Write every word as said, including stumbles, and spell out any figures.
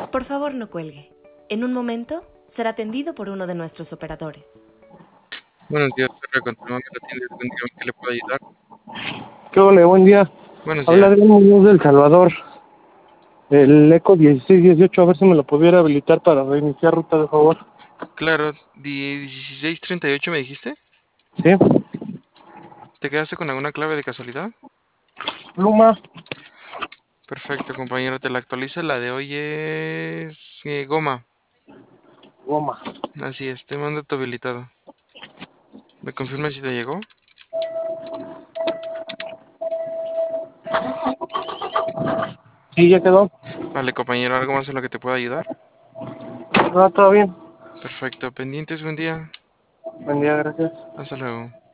Por favor, no cuelgue. En un momento será atendido por uno de nuestros operadores. Buenos días, Ferre, continuamos la tienda. Dígame que le puedo ayudar. ¿Qué ole? Buen día. Buenos Habla días. de Muñoz del Salvador. El eco dieciséis dieciocho, a ver si me lo pudiera habilitar para reiniciar ruta, de favor. Claro, dieciséis treinta y ocho me dijiste. ¿Sí? ¿Te quedaste con alguna clave de casualidad? Pluma. Perfecto, compañero, te la actualizo. La de hoy es eh, goma. Goma. Así es, te mando tu habilitado. ¿Me confirmas si te llegó? Sí, ya quedó. Vale, compañero, ¿algo más en lo que te pueda ayudar? No, todo bien. Perfecto, pendientes, buen día. Buen día, gracias. Hasta luego.